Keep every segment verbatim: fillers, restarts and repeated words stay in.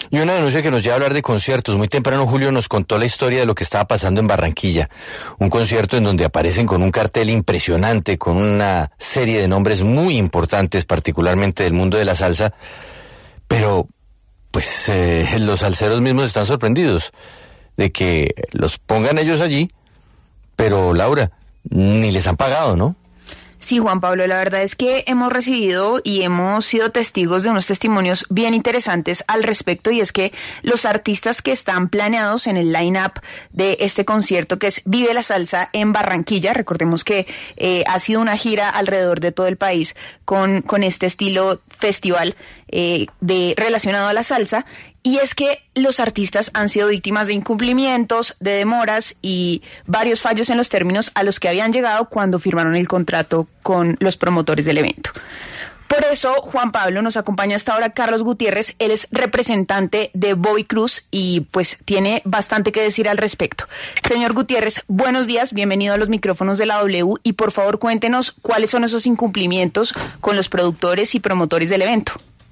Y una denuncia que nos lleva a hablar de conciertos. Muy temprano Julio nos contó la historia de lo que estaba pasando en Barranquilla. Un concierto en donde aparecen con un cartel impresionante, con una serie de nombres muy importantes, particularmente del mundo de la salsa. Pero, pues, eh, los salseros mismos están sorprendidos de que los pongan ellos allí. Pero, Laura, ni les han pagado, ¿no? Sí, Juan Pablo, la verdad es que hemos recibido y hemos sido testigos de unos testimonios bien interesantes al respecto, y es que los artistas que están planeados en el line-up de este concierto, que es Vive la Salsa en Barranquilla, recordemos que eh, ha sido una gira alrededor de todo el país con, con este estilo festival eh, de relacionado a la salsa, y es que los artistas han sido víctimas de incumplimientos, de demoras y varios fallos en los términos a los que habían llegado cuando firmaron el contrato con los promotores del evento. Por eso, Juan Pablo, nos acompaña hasta ahora Carlos Gutiérrez. Él es representante de Bobby Cruz y pues tiene bastante que decir al respecto. Señor Gutiérrez, buenos días, bienvenido a los micrófonos de la W, y por favor cuéntenos cuáles son esos incumplimientos con los productores y promotores del evento.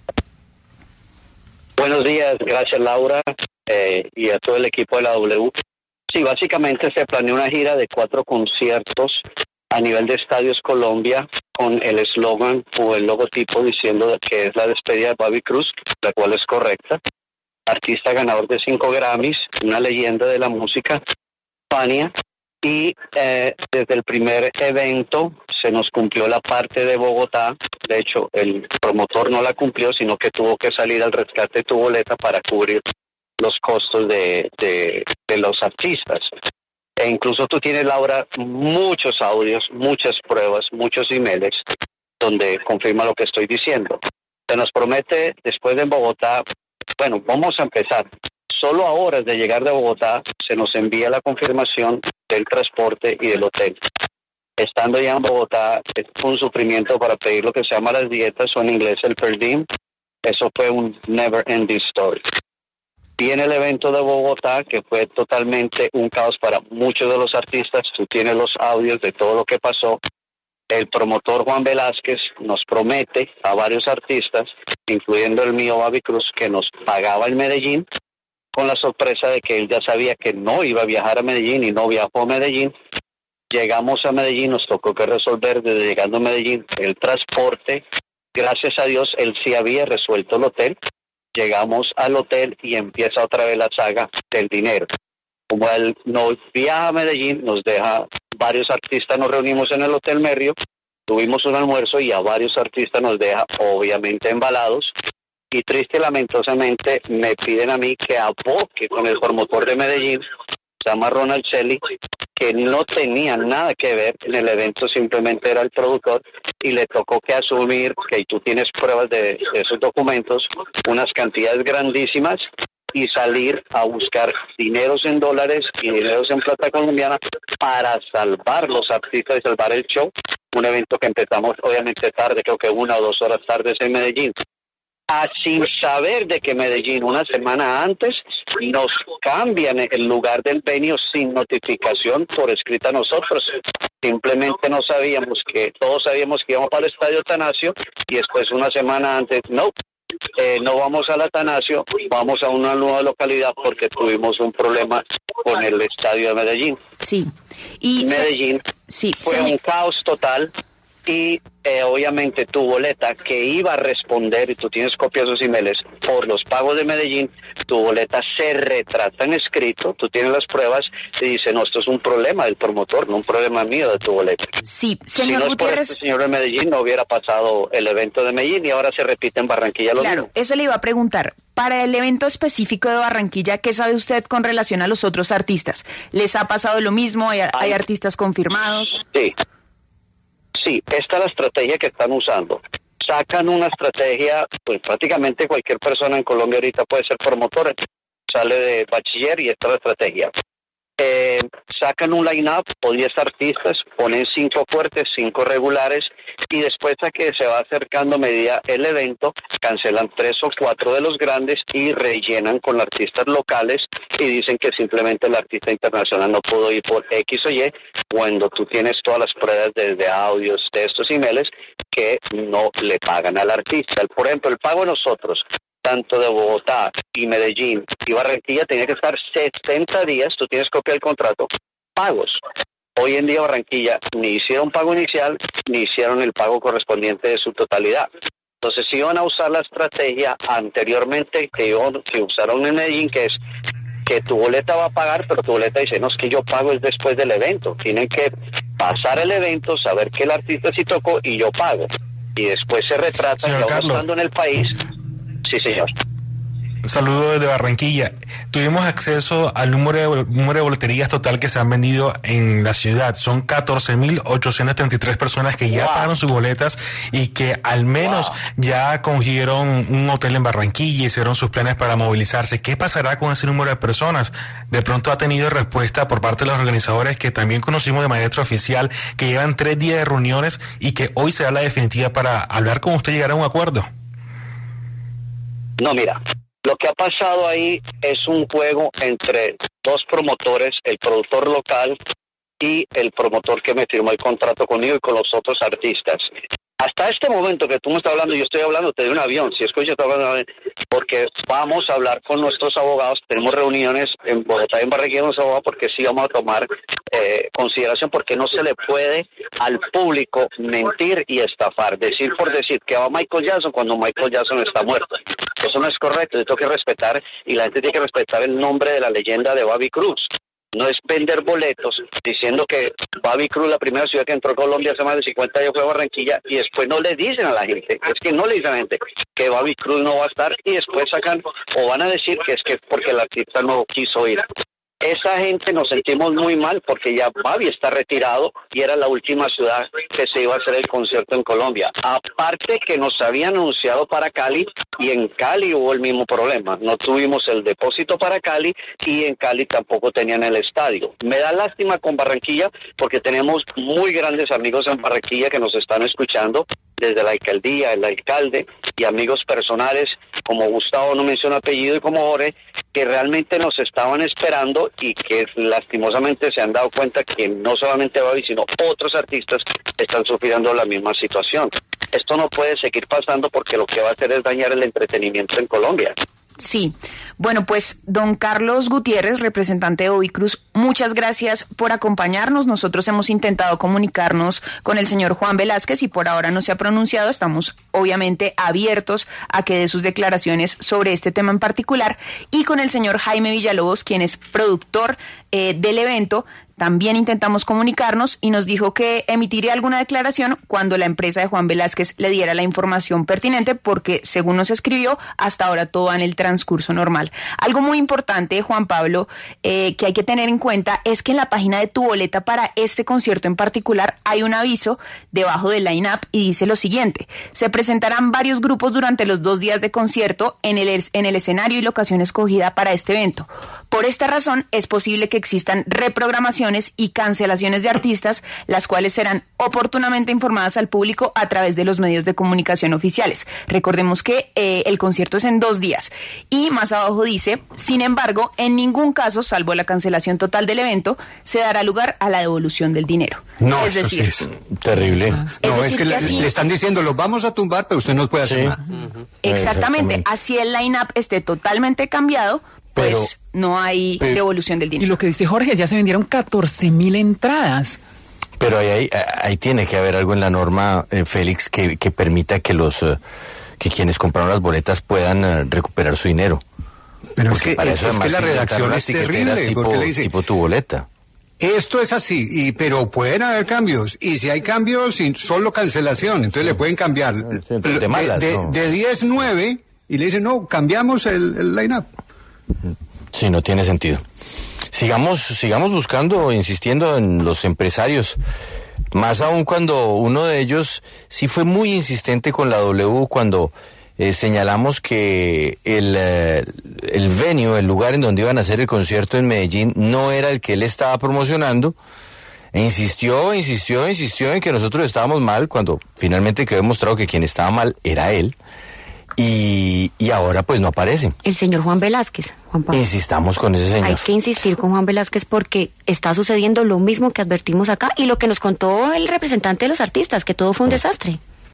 Buenos días, gracias Laura eh, y a todo el equipo de la W. Sí, básicamente se planeó una gira de cuatro conciertos a nivel de Estadios Colombia con el eslogan o el logotipo diciendo que es la despedida de Bobby Cruz, la cual es correcta. Artista ganador de cinco Grammys, una leyenda de la música, Fania. Y eh, desde el primer evento se nos cumplió la parte de Bogotá. De hecho, el promotor no la cumplió, sino que tuvo que salir al rescate de tu boleta para cubrir los costos de, de, de los artistas. E incluso tú tienes, Laura, muchos audios, muchas pruebas, muchos emails donde confirma lo que estoy diciendo. Se nos promete después de Bogotá, bueno, vamos a empezar. Solo a horas de llegar de Bogotá se nos envía la confirmación del transporte y del hotel. Estando ya en Bogotá, es un sufrimiento para pedir lo que se llama las dietas, o en inglés el per diem. Eso fue un never ending story. Viene el evento de Bogotá, que fue totalmente un caos para muchos de los artistas. Tú tienes los audios de todo lo que pasó. El promotor Juan Velázquez nos promete a varios artistas, incluyendo el mío Bobby Cruz, que nos pagaba en Medellín, con la sorpresa de que él ya sabía que no iba a viajar a Medellín y no viajó a Medellín. Llegamos a Medellín, nos tocó que resolver desde llegando a Medellín el transporte. Gracias a Dios, él sí había resuelto el hotel. Llegamos al hotel y empieza otra vez la saga del dinero. Como él no viaja a Medellín, nos deja varios artistas, nos reunimos en el Hotel Merrio, tuvimos un almuerzo y a varios artistas nos deja obviamente embalados. Y triste y lamentosamente me piden a mí que aboque con el promotor de Medellín, se llama Ronald Shelley, que no tenía nada que ver en el evento, simplemente era el productor, y le tocó que asumir, que tú tienes pruebas de, de esos documentos, unas cantidades grandísimas, y salir a buscar dineros en dólares y dineros en plata colombiana para salvar los artistas y salvar el show. Un evento que empezamos obviamente tarde, creo que una o dos horas tarde en Medellín. A sin saber de que Medellín una semana antes nos cambian el lugar del venue sin notificación por escrita a nosotros. Simplemente no sabíamos que, todos sabíamos que íbamos para el Estadio Atanasio y después una semana antes, no, eh, no vamos al Atanasio, vamos a una nueva localidad porque tuvimos un problema con el Estadio de Medellín. Sí. Y Medellín sí, fue sí. un caos total. Y eh, obviamente tu boleta que iba a responder, y tú tienes copias de esos emails, por los pagos de Medellín, tu boleta se retrata en escrito, tú tienes las pruebas y dice, no, esto es un problema del promotor, no un problema mío de tu boleta. Sí, señor si no es Gutiérrez. por este señor de Medellín, no hubiera pasado el evento de Medellín y ahora se repite en Barranquilla lo Claro, mismo. eso le iba a preguntar. Para el evento específico de Barranquilla, ¿qué sabe usted con relación a los otros artistas? ¿Les ha pasado lo mismo? ¿Hay, hay artistas confirmados? Sí. Sí, esta es la estrategia que están usando. Sacan una estrategia, pues prácticamente cualquier persona en Colombia ahorita puede ser promotor, sale de bachiller y esta es la estrategia. Eh, sacan un line-up o diez artistas, ponen cinco fuertes, cinco regulares y después a que se va acercando medida el evento, cancelan tres o cuatro de los grandes y rellenan con artistas locales y dicen que simplemente el artista internacional no pudo ir por X o Y, cuando tú tienes todas las pruebas desde audios, textos, emails que no le pagan al artista. Por ejemplo, el pago a nosotros tanto de Bogotá y Medellín y Barranquilla, tenía que estar setenta días, tú tienes copia del contrato, pagos. Hoy en día Barranquilla ni hicieron pago inicial, ni hicieron el pago correspondiente de su totalidad. Entonces iban a usar la estrategia anteriormente que, iban, que usaron en Medellín, que es que tu boleta va a pagar, pero tu boleta dice, no, es que yo pago es después del evento. Tienen que pasar el evento, saber que el artista sí tocó y yo pago. Y después se retrata, ya estando en el país. Sí, señor. Saludo desde Barranquilla. Tuvimos acceso al número de, número de boleterías total que se han vendido en la ciudad. Son catorce mil ochocientas treinta y tres personas que ya wow. pagaron sus boletas y que al menos wow. ya cogieron un hotel en Barranquilla y hicieron sus planes para movilizarse. ¿Qué pasará con ese número de personas? De pronto ha tenido respuesta por parte de los organizadores, que también conocimos de manera extraoficial, que llevan tres días de reuniones y que hoy será la definitiva para hablar con usted y llegar a un acuerdo. No, mira. Lo que ha pasado ahí es un juego entre dos promotores, el productor local y el promotor que me firmó el contrato conmigo y con los otros artistas. Hasta este momento que tú me estás hablando, yo estoy hablando de un avión, si escuchas, estoy hablando de un avión, porque vamos a hablar con nuestros abogados, tenemos reuniones en Bogotá y en Barranquilla con los abogados, porque sí vamos a tomar eh, consideración, porque no se le puede al público mentir y estafar, decir por decir que va Michael Jackson cuando Michael Jackson está muerto. Eso no es correcto, yo tengo que respetar, y la gente tiene que respetar el nombre de la leyenda de Bobby Cruz. No es vender boletos diciendo que Bobby Cruz, la primera ciudad que entró a Colombia hace más de cincuenta años, fue a Barranquilla, y después no le dicen a la gente, es que no le dicen a la gente que Bobby Cruz no va a estar, y después sacan o van a decir que es que porque el artista no quiso ir. Esa gente nos sentimos muy mal porque ya Bobby está retirado y era la última ciudad que se iba a hacer el concierto en Colombia. Aparte que nos habían anunciado para Cali, y en Cali hubo el mismo problema. No tuvimos el depósito para Cali y en Cali tampoco tenían el estadio. Me da lástima con Barranquilla porque tenemos muy grandes amigos en Barranquilla que nos están escuchando desde la alcaldía, el alcalde y amigos personales como Gustavo, no menciono apellido, y como Jorge, que realmente nos estaban esperando y que lastimosamente se han dado cuenta que no solamente Bobby, sino otros artistas están sufriendo la misma situación. Esto no puede seguir pasando porque lo que va a hacer es dañar el entretenimiento en Colombia. Sí, bueno, pues don Carlos Gutiérrez, representante de Bobby Cruz, muchas gracias por acompañarnos. Nosotros hemos intentado comunicarnos con el señor Juan Velázquez y por ahora no se ha pronunciado. Estamos obviamente abiertos a que dé sus declaraciones sobre este tema en particular, y con el señor Jaime Villalobos, quien es productor eh, del evento. También intentamos comunicarnos y nos dijo que emitiría alguna declaración cuando la empresa de Juan Velázquez le diera la información pertinente, porque según nos escribió, hasta ahora todo va en el transcurso normal. Algo muy importante, Juan Pablo, eh, que hay que tener en cuenta es que en la página de Tu Boleta para este concierto en particular hay un aviso debajo del line-up y dice lo siguiente: se presentarán varios grupos durante los dos días de concierto en el, en el escenario y locación escogida para este evento. Por esta razón, es posible que existan reprogramaciones y cancelaciones de artistas, las cuales serán oportunamente informadas al público a través de los medios de comunicación oficiales. Recordemos que eh, el concierto es en dos días. Y más abajo dice: sin embargo, en ningún caso, salvo la cancelación total del evento, se dará lugar a la devolución del dinero. No, es decir, sí es terrible. Es no, decir, es que, que le, así, le están diciendo, los vamos a tumbar, pero usted no puede hacer sí. nada. Uh-huh. Exactamente. Exactamente. Así el line-up esté totalmente cambiado, pues pero, no hay pero, devolución del dinero. Y lo que dice Jorge, ya se vendieron catorce mil entradas. Pero ahí, ahí, ahí tiene que haber algo en la norma, eh, Félix, que, que permita que los uh, que quienes compraron las boletas puedan uh, recuperar su dinero. Pero porque es que, es, es que la redacción es terrible. Tipo, porque le dice, tipo Tu Boleta. Esto es así, y pero pueden haber cambios, y si hay cambios, solo cancelación, entonces sí. le pueden cambiar sí, de, malas, de, no. de diez nueve, y le dicen, no, cambiamos el, el line-up. Sí, no tiene sentido. Sigamos, sigamos buscando, insistiendo en los empresarios, más aún cuando uno de ellos sí fue muy insistente con la W cuando eh, señalamos que el, eh, el venue, el lugar en donde iban a hacer el concierto en Medellín, no era el que él estaba promocionando. E insistió, insistió, insistió en que nosotros estábamos mal, cuando finalmente quedó demostrado que quien estaba mal era él. Y, y ahora pues no aparece. El señor Juan Velázquez, Juan Pablo. Insistamos con ese señor. Hay que insistir con Juan Velázquez porque está sucediendo lo mismo que advertimos acá y lo que nos contó el representante de los artistas, que todo fue un desastre.